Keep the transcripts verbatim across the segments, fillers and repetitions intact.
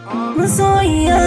Masoyiya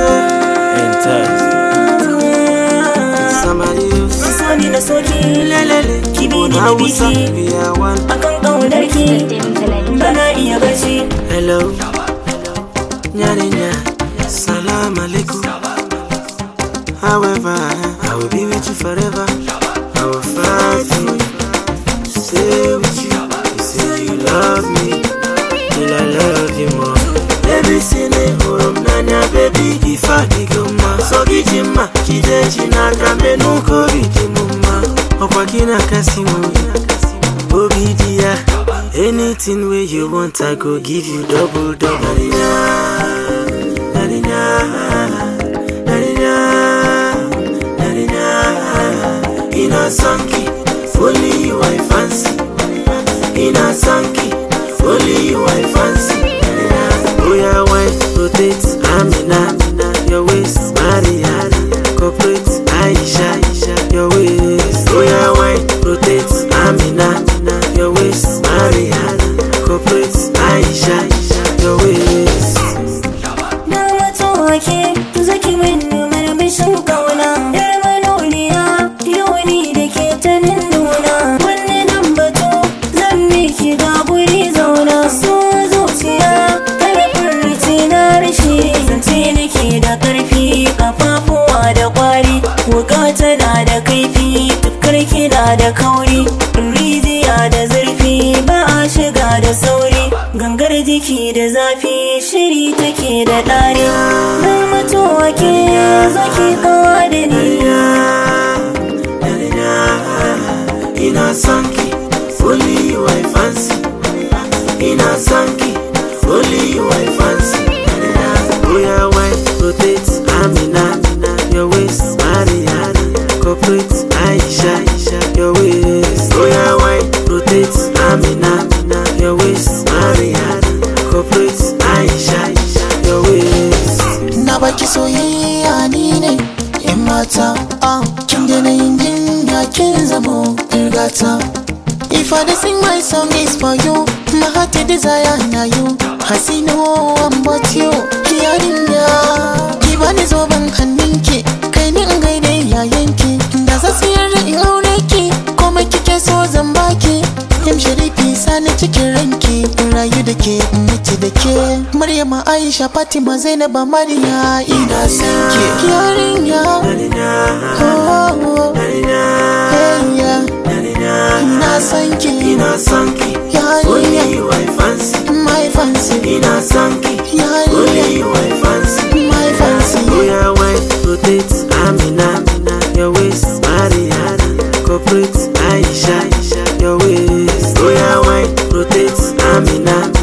Somebody else. Masoni na soki Lelele. Kibi ni da biki We are one. Akan ƙaunarki Bana iya barci. Hello. Nyari nya. Salam alaikum. However, I will be with you forever. I will fight for you. Stay with you. You say you love me. Till I love you more. Baby, sine horom nanya baby. If I go ma, so gijima. Kide jina kambe nuko gijimuma. Okwa kina kasi moya. Obi dia. Anything where you want, I go give you double double. Narina, narina, narina, narina. In a sanky, only you I fancy. In a sanky, only you I fancy. Oh yeah, wine, rotate, Amina, your waist, Maria, corporate, Aisha, your waist. Oh yeah, wine, rotate, Amina, your waist, Maria, corporate, Aisha, your waist. Na mato wake, zaki minnu marmishin kauna. Yar manoniya, yawani da ke ta nuna. Wanne nan batu, zan miki ga guri zauna. So zuciya, karfin rici na rashi. Zance nake da karfi, kafafuwa da kwari. Wuka tana da kaifi, tufkar kina da kauri. Rijiya da zurfi, ba a shiga da sauri. Gangar jiki da zafi, shiri take da ɗari. Na mutuwa ke zaki kawa da ni. In a sanky, only you I fancy. In a sanky, only you I fancy. Oh yeah, wine, rotate, Amina, your waist, Maria, corporate, Aisha, your waist. Oh yeah, wine, rotate, Amina, your waist, Maria, corporate, Aisha, your waist. Na baki soyayya ni ne in mata, ah, kin da na yin jinya kin zamo irgata. If I dey sing my song is for you, my heart a desire na you. I see no one but you. Yarinya, ki bani zoben hannunki, kai ni in gaida yayanki. Da za su yarda in aure ki, komai kike so zan baki. Yam sharifi sani cikin ranki, in rayu da ke, in mutu da ke. Maryama, Aisha, Fatima, Zainaba, Mariya, ina son ki. Yarinya, oh, oh, hey yeah, ina son ki. In a sanky, Yarinya, only you I fancy. my fancy. In a sanky, only Yarinya, you I fancy. my fancy. Oh yeah, wine, rotate, Amina, your waist, Maria, corporate, Aisha, your waist. Oh yeah, wine, rotate, Amina,